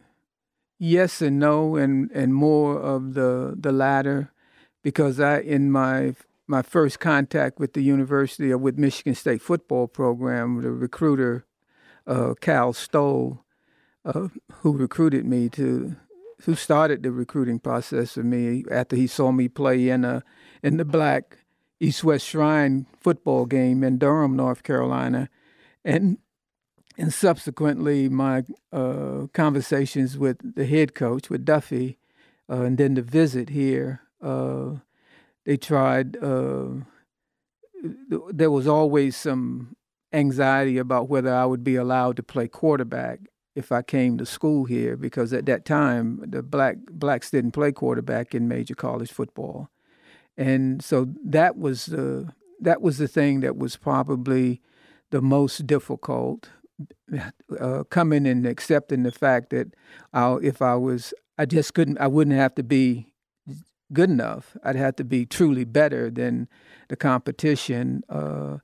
yes and no, and, and more of the, the latter, because I, in my my first contact with the university or with Michigan State football program, the recruiter, uh, Cal Stoll, uh, who recruited me to, who started the recruiting process of me after he saw me play in a in the black East-West Shrine football game in Durham, North Carolina, and and subsequently my uh, conversations with the head coach, with Duffy, uh, and then the visit here. Uh, they tried, uh, there was always some anxiety about whether I would be allowed to play quarterback if I came to school here, because at that time, the black blacks didn't play quarterback in major college football. And so that was, uh, that was the thing that was probably the most difficult, uh, coming and accepting the fact that I'll, if I was, I just couldn't, I wouldn't have to be good enough. I'd have to be truly better than the competition. Uh,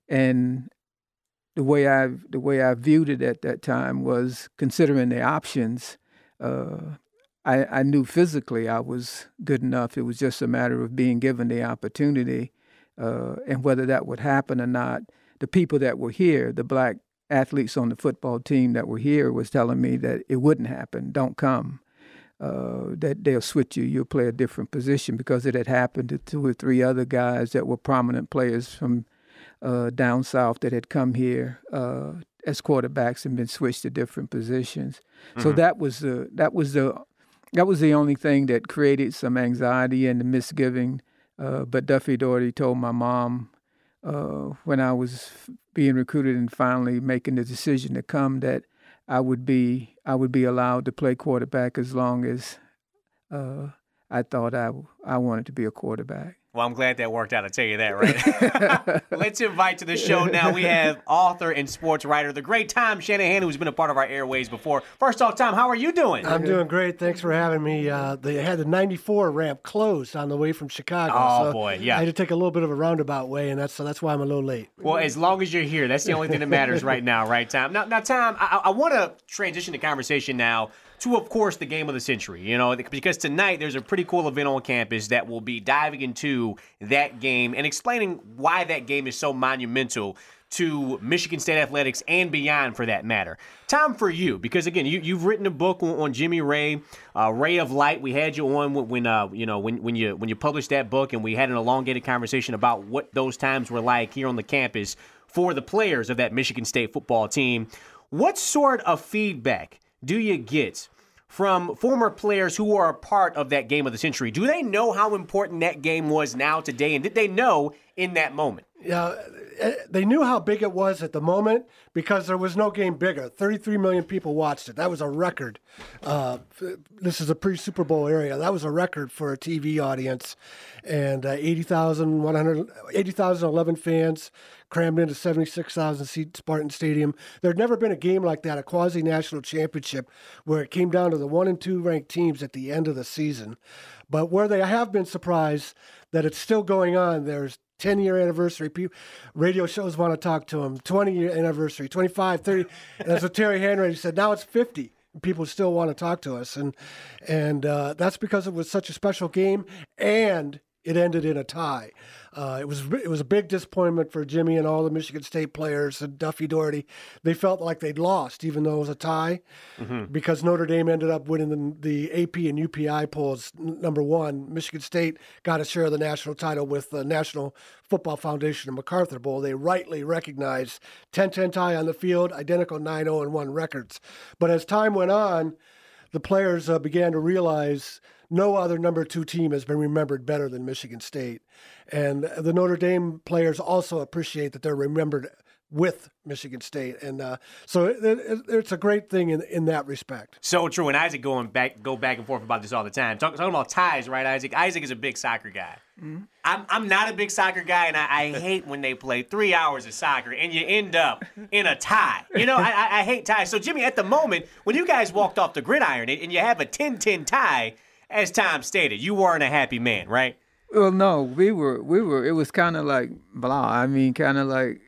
and the way I the way I viewed it at that time was considering the options. Uh, I, I knew physically I was good enough. It was just a matter of being given the opportunity, uh, and whether that would happen or not. The people that were here, the black athletes on the football team that were here, was telling me that it wouldn't happen. Don't come. Uh, that they'll switch you. You'll play a different position, because it had happened to two or three other guys that were prominent players from uh, down south that had come here uh, as quarterbacks and been switched to different positions. Mm-hmm. So that was the that was the that was the only thing that created some anxiety and the misgiving. Uh, but Duffy Daugherty told my mom uh, when I was being recruited and finally making the decision to come that I would be I would be allowed to play quarterback as long as uh, I thought I I wanted to be a quarterback. Well, I'm glad that worked out. I'll tell you that, right? Let's invite to the show now. We have author and sports writer, the great Tom Shanahan, who's been a part of our airways before. First off, Tom, how are you doing? I'm doing great. Thanks for having me. Uh, they had the ninety-four ramp closed on the way from Chicago. Oh, so boy, yeah. I had to take a little bit of a roundabout way, and that's so that's why I'm a little late. Well, as long as you're here, that's the only thing that matters right now, right, Tom? Now, now Tom, I, I want to transition the conversation now to, of course, the game of the century, you know, because tonight there's a pretty cool event on campus that will be diving into that game and explaining why that game is so monumental to Michigan State athletics and beyond, for that matter. Tom, for you, because again, you, you've written a book on, on Jimmy Ray, uh, Ray of Light. We had you on when, when uh, you know when when you when you published that book, and we had an elongated conversation about what those times were like here on the campus for the players of that Michigan State football team. What sort of feedback do you get from former players who are a part of that game of the century? Do they know how important that game was now today, and did they know in that moment? Yeah, they knew how big it was at the moment because there was no game bigger. thirty-three million people watched it. That was a record. Uh, this is a pre-Super Bowl area. That was a record for a T V audience. And uh, eighty thousand eleven fans crammed into seventy-six thousand seat Spartan Stadium. There had never been a game like that, a quasi-national championship, where it came down to the one and two ranked teams at the end of the season. But where they have been surprised that it's still going on, there's ten-year anniversary. People, radio shows want to talk to them. twenty-year anniversary, twenty-five, thirty. And that's what Terry Hanratty said. Now it's fifty. People still want to talk to us. And and uh, that's because it was such a special game, and it ended in a tie. Uh, it was it was a big disappointment for Jimmy and all the Michigan State players and Duffy Daugherty. They felt like they'd lost, even though it was a tie, mm-hmm. because Notre Dame ended up winning the, the A P and U P I polls number one. Michigan State got a share of the national title with the National Football Foundation and MacArthur Bowl. They rightly recognized ten ten tie on the field, identical nine oh and one records. But as time went on, the players uh, began to realize no other number two team has been remembered better than Michigan State. And the Notre Dame players also appreciate that they're remembered with Michigan State. And uh, so it, it, it's a great thing in in that respect. So true. And Isaac going back, go back and forth about this all the time. Talk, talking about ties, right, Isaac? Isaac is a big soccer guy. Mm-hmm. I'm, I'm not a big soccer guy, and I, I hate when they play three hours of soccer and you end up in a tie. You know, I, I, I hate ties. So, Jimmy, at the moment, when you guys walked off the gridiron and you have a ten ten tie, as Tom stated, you weren't a happy man, right? Well, no, we were, we were, it was kind of like blah. I mean, kind of like.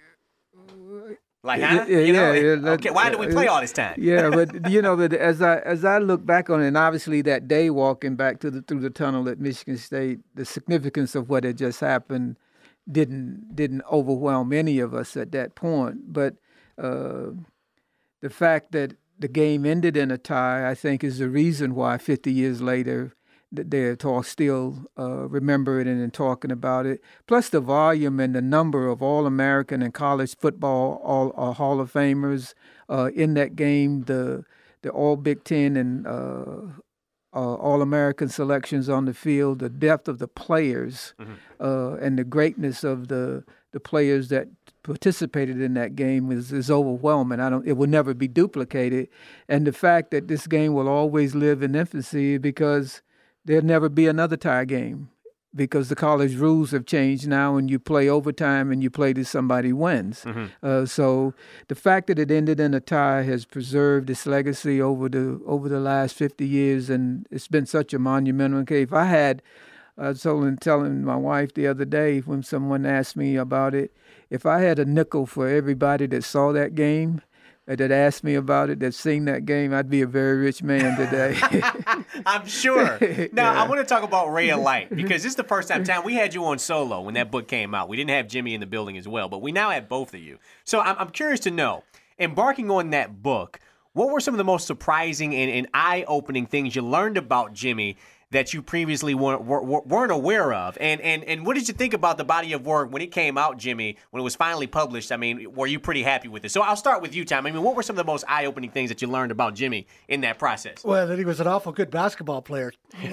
Like, huh? Yeah, you know, yeah, yeah. Okay, why did we play all this time? Yeah, but, you know, but as I as I look back on it, and obviously that day walking back to the through the tunnel at Michigan State, the significance of what had just happened didn't didn't overwhelm any of us at that point. But uh, the fact that the game ended in a tie, I think, is the reason why fifty years later that they're talk, still uh, remembering it and talking about it. Plus the volume and the number of All-American and college football all uh, Hall of Famers uh, in that game, the the All Big Ten and uh, uh, All-American selections on the field, the depth of the players, mm-hmm. uh, and the greatness of the the players that participated in that game is, is overwhelming. I don't. It will never be duplicated, and the fact that this game will always live in infancy because there'll never be another tie game because the college rules have changed now and you play overtime and you play till somebody wins. Mm-hmm. Uh, so the fact that it ended in a tie has preserved its legacy over the over the last fifty years, and it's been such a monumental. Okay, if I had I was telling, telling my wife the other day when someone asked me about it, if I had a nickel for everybody that saw that game, that asked me about it, that seen that game, I'd be a very rich man today. I'm sure. Now, Yeah. I want to talk about Ray of Light because this is the first time, Tom, we had you on solo when that book came out. We didn't have Jimmy in the building as well, but we now have both of you. So I'm, I'm curious to know, embarking on that book, what were some of the most surprising and, and eye-opening things you learned about Jimmy that you previously weren't, weren't aware of? And, and and what did you think about the body of work when it came out, Jimmy, when it was finally published? I mean, were you pretty happy with it? So I'll start with you, Tom. I mean, what were some of the most eye-opening things that you learned about Jimmy in that process? Well, that he was an awful good basketball player.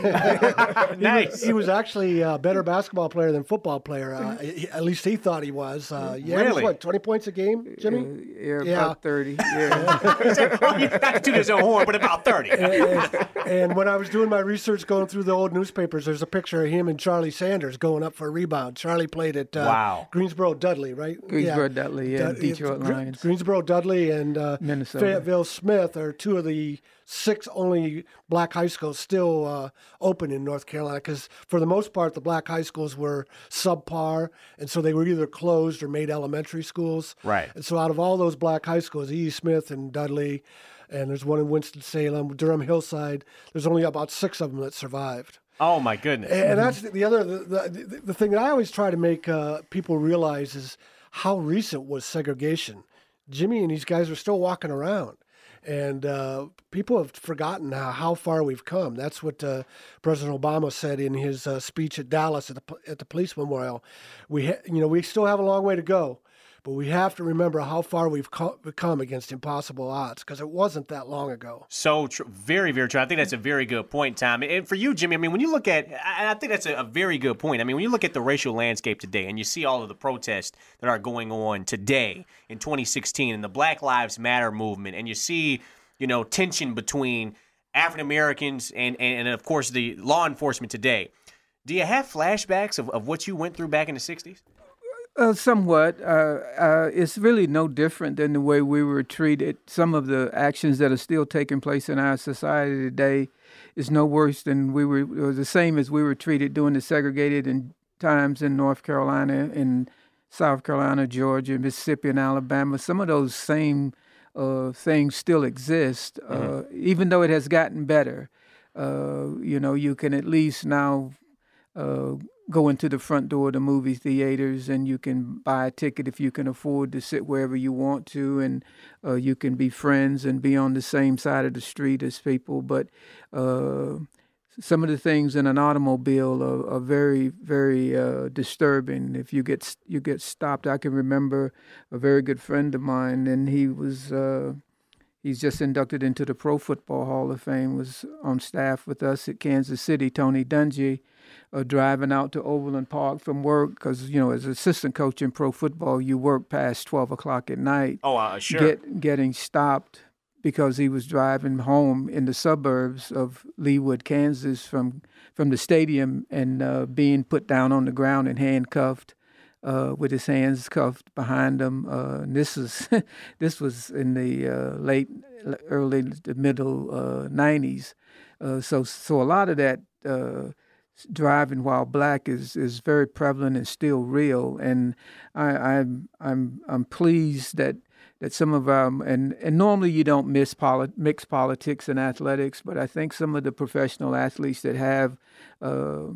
Nice. He was actually a better basketball player than football player. Uh, he- at least he thought he was. Uh, yeah, Really? what, twenty points a game, Jimmy? Yeah, Yeah. about thirty. Yeah. Not to toot his own horn, but about thirty. and, and when I was doing my research, going through the old newspapers, there's a picture of him and Charlie Sanders going up for a rebound. Charlie played at uh, Wow. Greensboro Dudley, right? Greensboro Dudley, yeah, Dud- Detroit Gre- Lions. Greensboro Dudley and uh, Minnesota. Fayetteville Smith are two of the six only black high schools still uh, open in North Carolina, because for the most part, the black high schools were subpar, and so they were either closed or made elementary schools. Right. And so out of all those black high schools, E. Smith and Dudley, and there's one in Winston-Salem, Durham Hillside, there's only about six of them that survived. Oh, my goodness. And that's the other, the, the, the thing that I always try to make uh, people realize is how recent was segregation. Jimmy and these guys are still walking around. And uh, people have forgotten how, how far we've come. That's what uh, President Obama said in his uh, speech at Dallas at the at the police memorial. We, ha- you know, we still have a long way to go, but we have to remember how far we've co- come against impossible odds, because it wasn't that long ago. So true. Very, very true. I think that's a very good point, Tom. And for you, Jimmy, I mean, when you look at, I I think that's a, a very good point. I mean, when you look at the racial landscape today and you see all of the protests that are going on today in twenty sixteen and the Black Lives Matter movement, and you see, you know, tension between African Americans and, and, and, of course, the law enforcement today, do you have flashbacks of, of what you went through back in the sixties? Uh, somewhat. Uh, uh, it's really no different than the way we were treated. Some of the actions that are still taking place in our society today is no worse than we were, or the same as we were treated during the segregated in times in North Carolina, in South Carolina, Georgia, Mississippi, and Alabama. Some of those same uh, things still exist, uh, mm-hmm. even though it has gotten better. Uh, you know, you can at least now uh, go into the front door of the movie theaters, and you can buy a ticket if you can afford to sit wherever you want to, and uh, you can be friends and be on the same side of the street as people. But uh, some of the things in an automobile are, are very, very uh, disturbing. If you get you get stopped, I can remember a very good friend of mine, and he was uh, he's just inducted into the Pro Football Hall of Fame. Was on staff with us at Kansas City, Tony Dungy. Uh, driving out to Overland Park from work, because, you know, as assistant coach in pro football, you work past twelve o'clock at night. Oh, uh, sure. Get, getting stopped because he was driving home in the suburbs of Leawood, Kansas, from from the stadium, and uh, being put down on the ground and handcuffed, uh, with his hands cuffed behind him. Uh, and this is this was in the uh, late, early, the middle uh, nineties. Uh, so so a lot of that. Uh, Driving while black is, is very prevalent and still real, and I, I'm I'm I'm pleased that, that some of our and, and normally you don't miss polit, mix politics and athletics, but I think some of the professional athletes that have uh,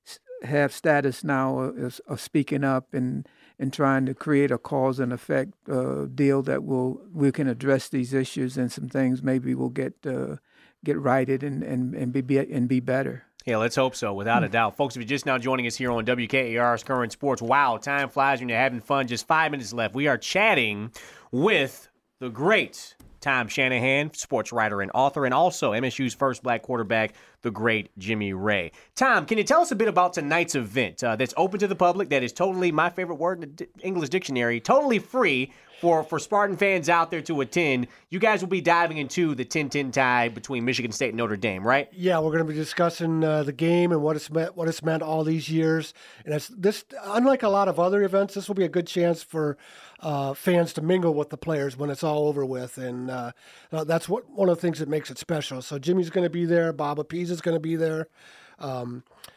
have status now are, are speaking up and, and trying to create a cause and effect uh, deal that will we can address these issues, and some things maybe will get uh, get righted and, and, and be and be better. Yeah, let's hope so, without a doubt. Folks, if you're just now joining us here on W K A R's Current Sports, wow, time flies when you're having fun. Just five minutes left. We are chatting with the great Tom Shanahan, sports writer and author, and also M S U's first black quarterback, the great Jimmy Ray. Tom, can you tell us a bit about tonight's event uh, that's open to the public, that is totally, my favorite word in the English dictionary, totally free for, for Spartan fans out there to attend? You guys will be diving into the ten ten tie between Michigan State and Notre Dame, right? Yeah, we're going to be discussing uh, the game and what it's meant, what it's meant all these years. And it's this, unlike a lot of other events, this will be a good chance for uh, fans to mingle with the players when it's all over with, and uh, that's what one of the things that makes it special. So Jimmy's going to be there, Bob Appice is going to be there. Um,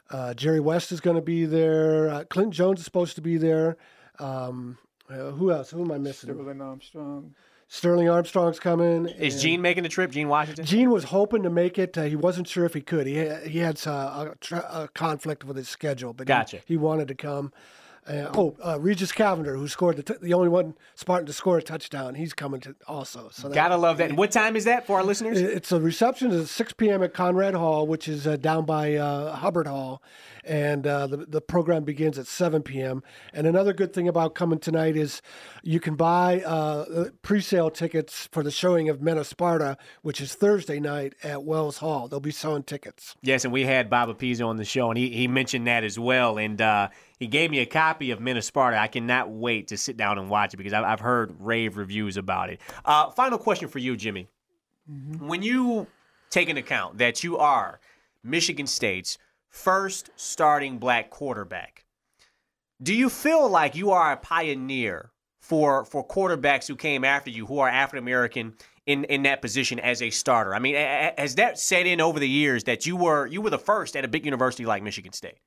Uh, Jerry West is going to be there. Uh, Clinton Jones is supposed to be there. Um, uh, who else? Who am I missing? Sterling Armstrong. Sterling Armstrong's coming. Is Gene making the trip? Gene Washington? Gene was hoping to make it. Uh, he wasn't sure if he could. He had, he had uh, a, tra- a conflict with his schedule, but gotcha. he, he wanted to come. Uh, oh, uh, Regis Cavender, who scored the t- the only one Spartan to score a touchdown, he's coming to also. So that, Gotta love that. And what time is that for our listeners? It's a reception at six p.m. at Conrad Hall, which is uh, down by uh, Hubbard Hall, and uh, the the program begins at seven p.m. And another good thing about coming tonight is you can buy uh, pre-sale tickets for the showing of Men of Sparta, which is Thursday night at Wells Hall. They'll be selling tickets. Yes, and we had Bob Apizzo on the show, and he, he mentioned that as well. And uh, he gave me a copy of Men of Sparta. I cannot wait to sit down and watch it because I've, I've heard rave reviews about it. Uh, final question for you, Jimmy. Mm-hmm. When you take into account that you are Michigan State's first starting black quarterback, do you feel like you are a pioneer for for quarterbacks who came after you, who are African-American in, in that position as a starter? I mean, has that set in over the years that you were you were the first at a big university like Michigan State?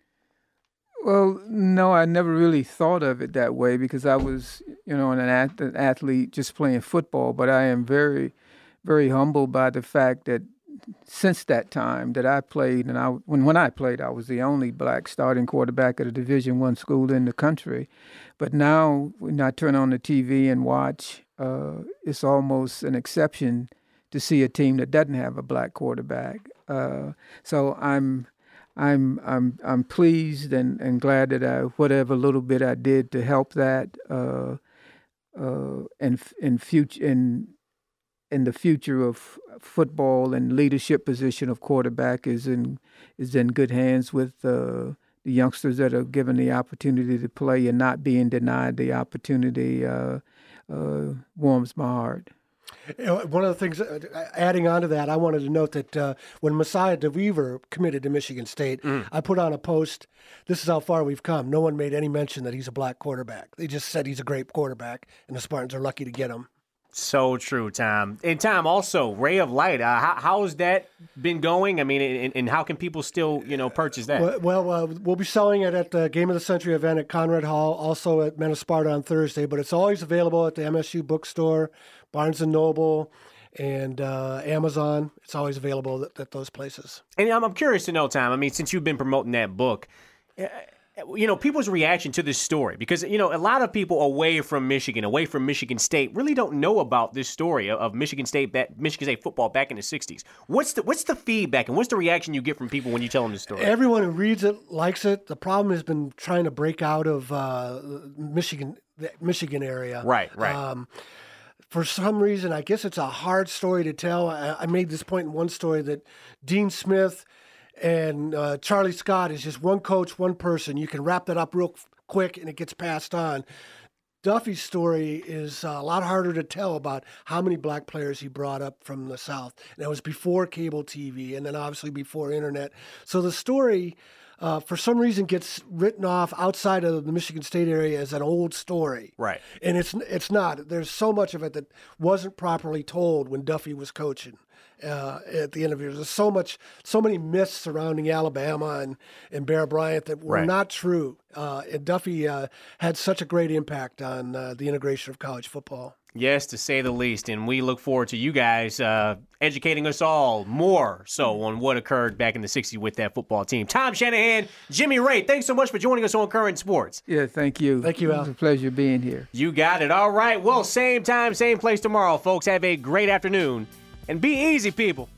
Well, no, I never really thought of it that way because I was, you know, an athlete just playing football. But I am very, very humbled by the fact that since that time that I played, and I when when I played, I was the only black starting quarterback at a Division One school in the country. But now, when I turn on the T V and watch, uh, it's almost an exception to see a team that doesn't have a black quarterback. Uh, so I'm. I'm I'm I'm pleased and, and glad that I whatever little bit I did to help that uh, uh, in in future in in the future of football and leadership position of quarterback is in is in good hands with uh, the youngsters that are given the opportunity to play and not being denied the opportunity uh, uh, warms my heart. You know, one of the things, uh, adding on to that, I wanted to note that uh, when Messiah DeVever committed to Michigan State, mm. I put on a post, this is how far we've come. No one made any mention that he's a black quarterback. They just said he's a great quarterback, and the Spartans are lucky to get him. So true, Tom. And Tom, also, Ray of Light, uh, how, how has that been going? I mean, and, and how can people still, you know, purchase that? Well, well uh, we'll be selling it at the Game of the Century event at Conrad Hall, also at Men of Sparta on Thursday, but it's always available at the M S U bookstore, Barnes and Noble, and uh, Amazon. It's always available at, at those places. And I'm, I'm curious to know, Tom, I mean, since you've been promoting that book, uh, you know, people's reaction to this story, because, you know, a lot of people away from Michigan, away from Michigan State, really don't know about this story of Michigan State, Michigan State football back in the sixties. What's the what's the feedback and what's the reaction you get from people when you tell them the story? Everyone who reads it likes it. The problem has been trying to break out of uh, Michigan, the Michigan area. Right, right. Um, for some reason, I guess it's a hard story to tell. I, I made this point in one story that Dean Smith and uh, Charlie Scott is just one coach, one person. You can wrap that up real quick and it gets passed on. Duffy's story is a lot harder to tell about how many black players he brought up from the South. And that was before cable T V and then obviously before internet. So the story, uh, for some reason, gets written off outside of the Michigan State area as an old story. Right. And it's it's not. There's so much of it that wasn't properly told when Duffy was coaching. Uh, at the end of it, there's so much, so many myths surrounding Alabama and, and Bear Bryant that were right. not true. Uh, and Duffy uh, had such a great impact on uh, the integration of college football. Yes, to say the least. And we look forward to you guys uh, educating us all more so on what occurred back in the sixties with that football team. Tom Shanahan, Jimmy Ray, thanks so much for joining us on Current Sports. Yeah, thank you. Thank you, Al. It was a pleasure being here. You got it. All right. Well, same time, same place tomorrow, folks. Have a great afternoon. And be easy, people.